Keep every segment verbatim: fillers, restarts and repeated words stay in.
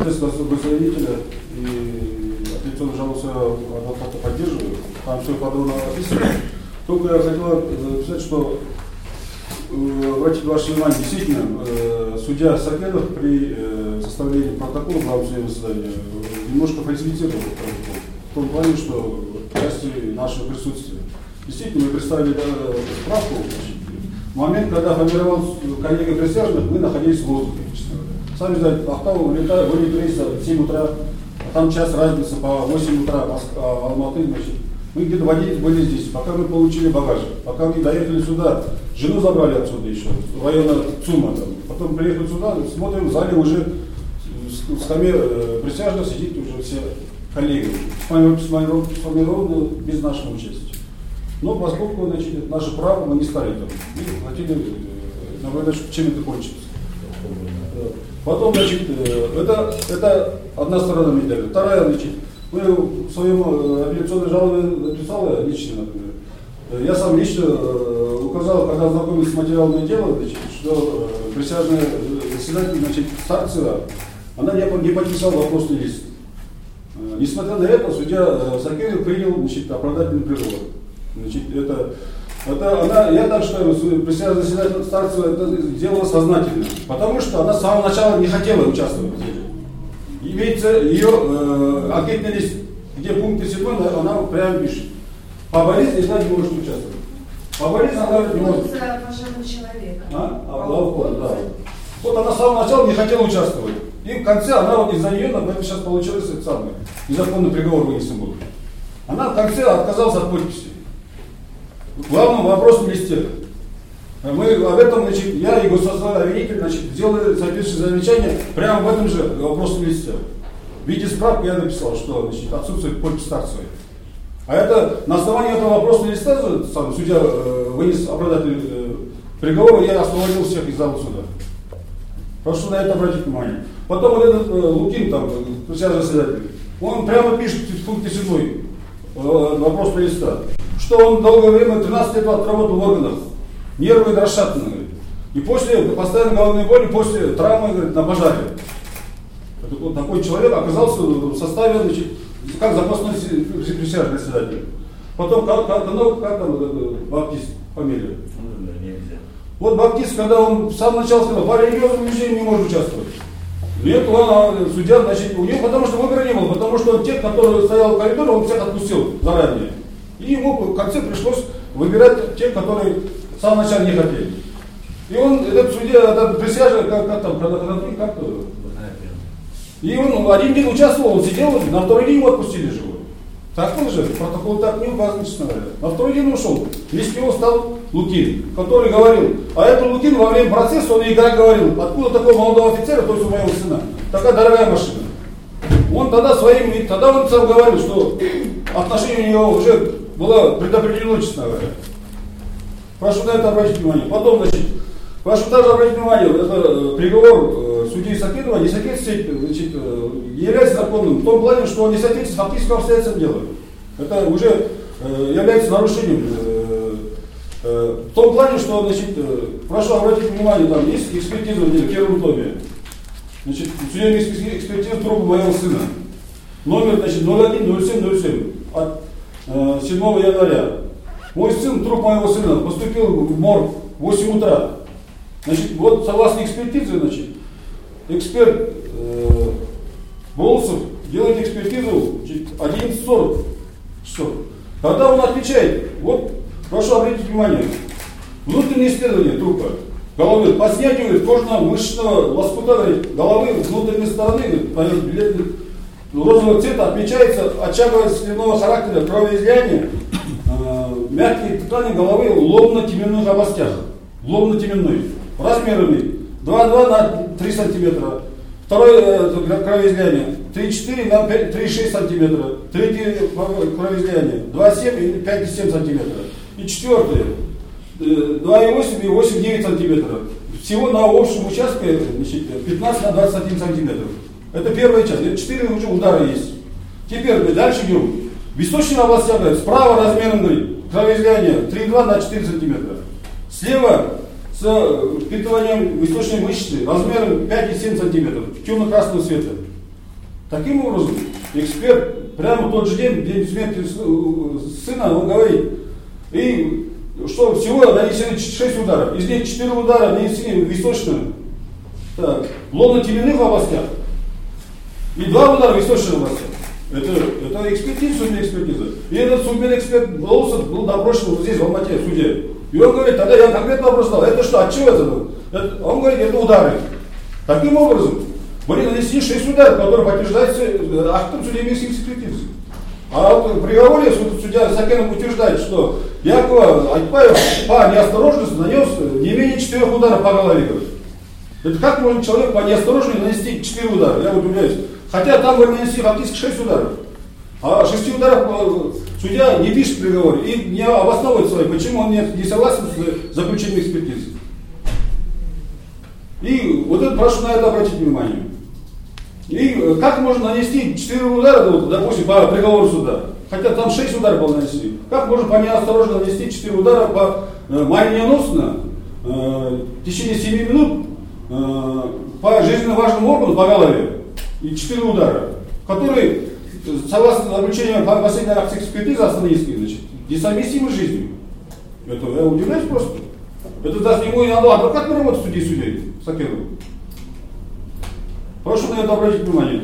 процесс государителя и апелляционную жалобу своего адвоката поддерживаю. Там все подробно описано. Только я хотел сказать, что обратить ваше внимание, действительно, судья Сакенов при составлении протокола главного судебного заседания немножко фальсифицировал протокол. В том плане, что в части нашего присутствия. Действительно, мы представили справку. В момент, когда формировал коллега присяжных, мы находились в воздухе. Сами знаете, Ахтау вылетает, вылет рейса в семь утра, а там час разница по восемь утра, а Алматы, значит. Мы где-то водились, были здесь, пока мы получили багаж, пока мы доехали сюда, жену забрали отсюда еще, в районе ЦУМа там. Потом приехали сюда, смотрим, в зале уже в скамье э, присяжных сидит уже все коллеги, сформированы без нашего участия. Но поскольку, значит, это наше право, мы не стали там, и хотели э, наблюдать, чем это кончится. Потом, значит, э, это, это одна сторона медали. Вторая, значит, мы в своем апелляционной жалобе написал лично, например. Я сам лично э, указал, когда знакомился с материалами дела, значит, что э, присяжная заседатель, значит, Старцева, она не, не подписала вопросный лист. Э, несмотря на это, судья э, Сакенов принял, значит, оправдательный приговор. Значит, это, это она, я так считаю, присяжная заседатель Старцева это сделала сознательно, потому что она с самого начала не хотела участвовать в деле. Имеется ее э, анкетный лист, где пункты седьмой, она прямо пишет. По болезни она не может участвовать. По болезни она не может. Человека. А? А, вот, да. Вот она с самого начала не хотела участвовать. И в конце она вот из-за нее, например, сейчас получилось это самое. Незаконный приговор вынесен был. Она в конце отказалась от подписи. Главным вопросом листе. Мы об этом, значит, я и государственный обвинитель, значит, сделали соответствующее замечание прямо в этом же вопросном листе. В виде справки я написал, что, значит, отсутствует подпись Старцевой. А это на основании этого вопросного листа сам судья э, вынес оправдательный э, приговор, и я освободил всех из зала суда. Прошу на это обратить внимание. Потом вот этот э, Лукин, там, присяжный заседатель, он прямо пишет в пункте седьмой э, вопросного листа, что он долгое время, тринадцать лет отработал в органах. Нервы расшатаны. И после постоянной головной боли, после травмы, говорит, на пожаре. Это, вот такой человек оказался в составе, значит, как запасной присяжный заседатель. Потом, как, как, ну, как там вот, Баптист, фамилия? Вот Баптист, когда он в самом начале сказал, по религиозному движению не может участвовать. Нет, он, судья, значит, у него, потому что выбора не было, потому что тех, которые стоял в коридоре, он всех отпустил заранее. И ему в конце пришлось выбирать тех, которые в самом начале не хотели. И он, этот судья, этот присяжный, как, как там, как-то, и он один день участвовал, он сидел, на второй день его отпустили живой. Так было же, протокол так не указан, честно говоря. На второй день ушел. Вместо него стал Лукин, который говорил, а этот Лукин во время процесса, он и как говорил, откуда такого молодого офицера, то есть у моего сына, такая дорогая машина. Он тогда своим, тогда он сам говорил, что отношение у него уже было предопределено, честно говоря. Прошу на это обратить внимание. Потом, значит, прошу также обратить внимание, это приговор э, судьи Сакенова не соответствует, значит, э, является законным в том плане, что он не соответствует фактическим обстоятельствам дела. Это уже э, является нарушением. Э, э, в том плане, что, значит, э, прошу обратить внимание, там есть экспертиза в первом томе. Значит, судебная экспертиза трупа моего сына. Номер, значит, ноль один ноль семь ноль семь от э, седьмого января. Мой сын, труп моего сына, поступил в морг в восемь утра. Значит, вот согласно экспертизе, значит, эксперт э, Волосов делает экспертизу одиннадцать сорок часов. Когда он отвечает, вот, прошу обратить внимание, внутреннее исследование трупа головы, по снятию кожного мышечного лоскута головы внутренней стороны, розового цвета отмечается очаговое сливного характера кровоизлияние, мягкие ткани головы в лобно-теменных областях, лобно-теменной, размерами два целых два на три сантиметра, второе э, кровоизлияние три целых четыре на три целых шесть сантиметра, третье кровоизлияние два целых семь и пять целых семь сантиметра, и четвертое э, два целых восемь и восемь целых девять сантиметра. Всего на общем участке, значит, пятнадцать на двадцать один сантиметр. Это первая часть, это четыре уже удара есть. Теперь дальше идем. В височной области, говорит, справа размером, говорит, кровоизлияние три целых два на четыре сантиметра. Слева с впитыванием височной мышцы размером пять целых семь сантиметров темно-красного цвета. Таким образом, эксперт прямо в тот же день, день смерти сына, он говорит, и что всего нанесены шесть ударов. Из них четыре удара нанесены височно, так, лобно-теменных областях, и два удара в височных областях. Это, это экспертиза, судебная экспертиза. И этот судебный эксперт Волосов был допрошен вот здесь, в Алмате, в суде. И он говорит, тогда я конкретно вопрос задал, это что, от чего это было? Это, он говорит, это удары. Таким образом, были нанесены шесть ударов, которые подтверждаются актом судебной экспертизы. А вот в приговоре судья Сакенов утверждает, что Якова Айтпаев по неосторожности нанес не менее четырех ударов по голове. Это как может человек по неосторожности нанести четыре удара? Я вот удивляюсь. Хотя там были нанесли фактически шесть ударов. А шести ударов судья не пишет в приговоре и не обосновывает свои, почему он не, не согласен с заключением экспертизы. И вот это прошу на это обратить внимание. И как можно нанести четыре удара, вот, допустим, по приговору суда, хотя там шесть ударов было нанести, как можно по неосторожно нанести четыре удара по э, молниеносно э, в течение семи минут э, по жизненно важному органу по голове и четыре удара, которые, согласно заключению последней акции экспертизы Астанинской, значит, несовместимы с жизнью. Это я удивляюсь просто. Это даже ему и надо адвокат работать судей судей Сакенову. Прошу на это обратить внимание.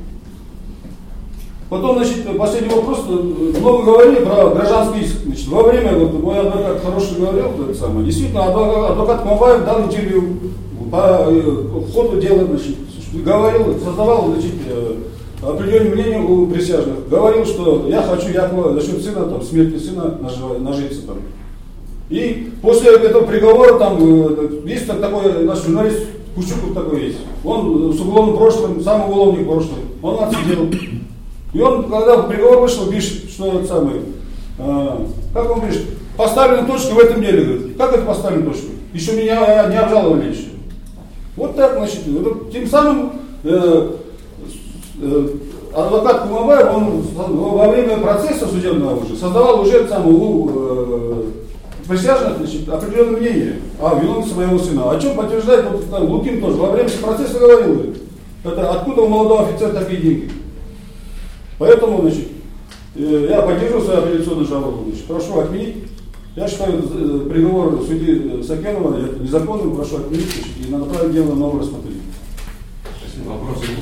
Потом, значит, последний вопрос. Много говорили про гражданский иск. Значит, во время, вот мой адвокат хороший говорил, это самое, действительно, адвокат, адвокат Камабаев дал интервью по ходу дела, значит, говорил, создавал, значит, определенное мнение у присяжных. Говорил, что я хочу Якова за счет сына, там, смерти сына нажиться там. И после этого приговора там есть такой наш журналист Кучуков такой есть. Он с уголовным прошлым, сам уголовник прошлый. Он отсидел. И он, когда приговор вышел, пишет, что это самое, э, как он пишет, поставлена точка в этом деле. Говорит. Как это поставлена точка? Еще меня не обжаловали еще. Вот так, значит, тем самым э, э, адвокат Кумабаев, он во время процесса судебного уже создавал уже саму э, присяжных, значит, определенное мнение о виновности своего сына. О чем подтверждает вот, там, Лукин тоже. Во время процесса говорил, это откуда у молодого офицера такие деньги. Поэтому, значит, э, я поддерживаю свою апелляционную жалобу. Значит, прошу отменить. Я считаю э, приговор судьи Сакенова незаконным, прошу отменить, значит, и направить дело на новое рассмотрение. Вопросы